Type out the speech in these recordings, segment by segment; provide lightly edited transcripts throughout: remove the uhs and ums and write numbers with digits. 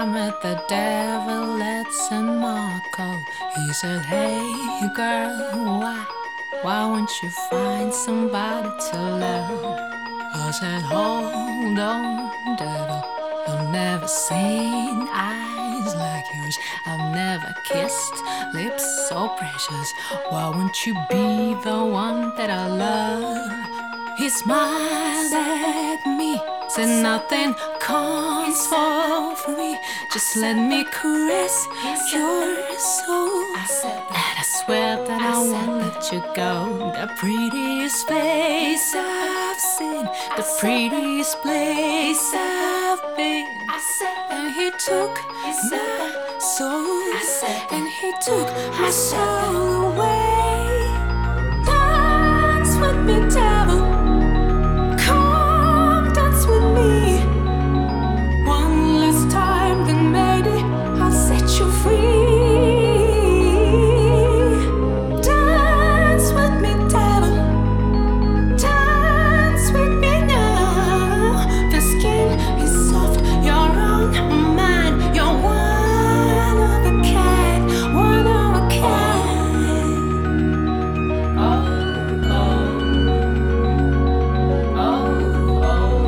met the devil at San Marco. He said, hey girl, why won't you find somebody to love? I said, hold on, devil, I've never seen eyes like yours. I've never kissed lips so precious. Why won't you be the one that I love? He smiled at me, said nothing comes for free. Just let me caress your soul. And I swear that I won't let you go. The prettiest face I've seen, the prettiest place I've been. And he took my soul, and he took my soul away. Dance with me, devil. Come dance with me. One last time, then maybe I'll set you free. Dance with me, devil. Dance with me now. The skin is soft, you're on mine. You're one of a kind, one of a kind. Oh, oh, oh,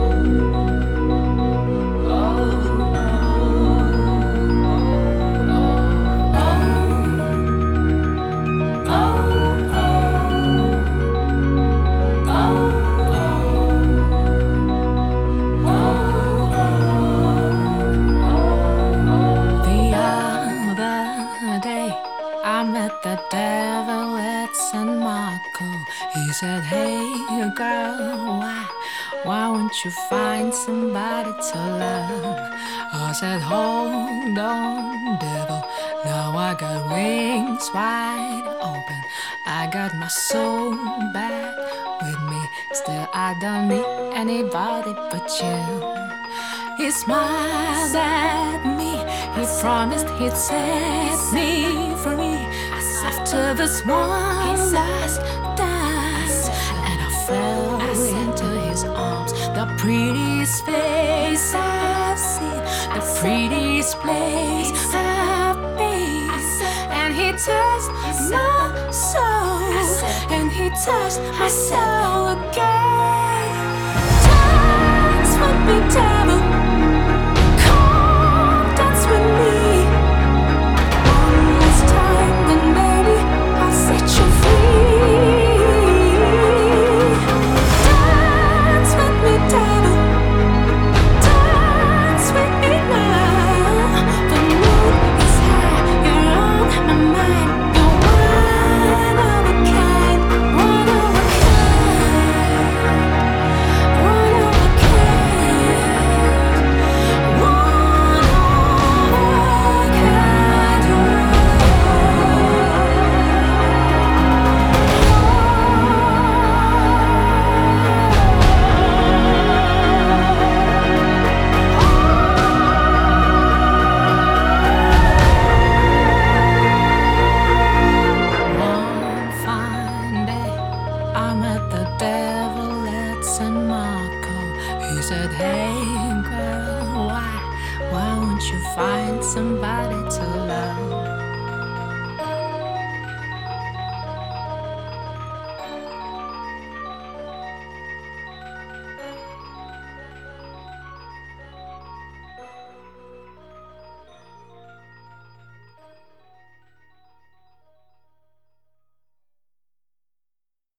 I met the devil at San Marco. He said, hey girl, why won't you find somebody to love? I said, hold on, devil, now I got wings wide open. I got my soul back with me. Still I don't need anybody but you. He smiled at me, he promised he'd set me free. After this one last dance, and I fell into his arms. The prettiest face I've seen, the prettiest place I've been. And he touched my soul, and he touched my soul again. Dance with me, devil. Come dance with me. One last time, then maybe I'll set you free. Dance with me, devil. Dance with me now. The moon is high, you're on my mind. You're one of a kind, one of a kind, one of a kind, one of a kind. One fine day, I met the devil at San Marco. He said, hey girl, why won't you find somebody to love?